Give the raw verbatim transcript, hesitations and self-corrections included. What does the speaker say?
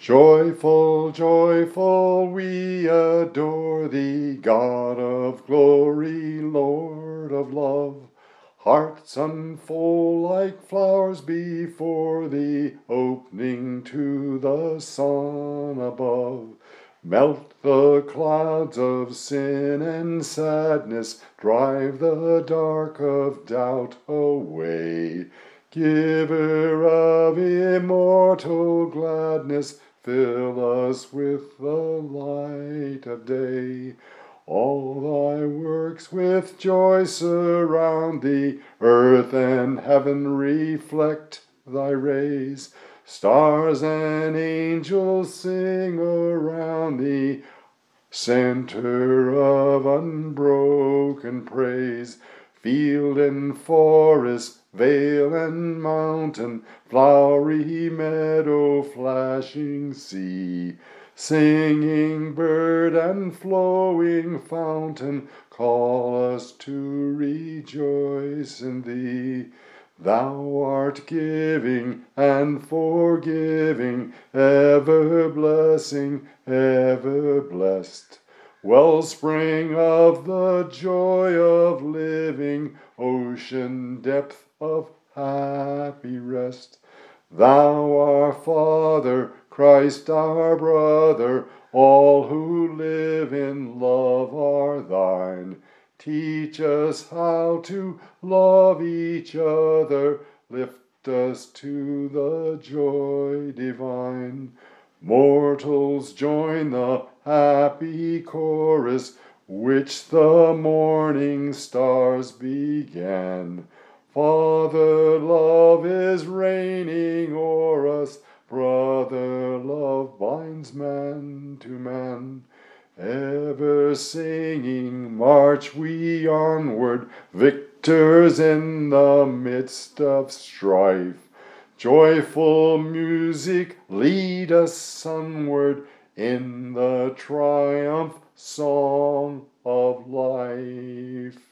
Joyful, joyful, we adore thee, God of glory, Lord of love. Hearts unfold like flowers before thee, opening to the sun above. Melt the clouds of sin and sadness, drive the dark of doubt away. Giver of immortal gladness, fill us with the light of day. All thy works with joy surround thee, earth and heaven reflect thy rays. Stars and angels sing around thee, center of unbroken praise. Field and forest, vale and mountain, flowery meadow, flashing sea, singing bird and flowing fountain, call us to rejoice in thee. Thou art giving and forgiving, ever blessing, ever blessed. Wellspring of the joy of living, ocean depth of happy rest. Thou our Father, Christ our brother, all who live in love are thine. Teach us how to love each other, lift us to the joy divine. Mortals join the happy chorus which the morning stars began. Father love is reigning o'er us, brother love binds man to man. Ever singing march we onward, victors in the midst of strife. Joyful music lead us onward in the triumph song of life.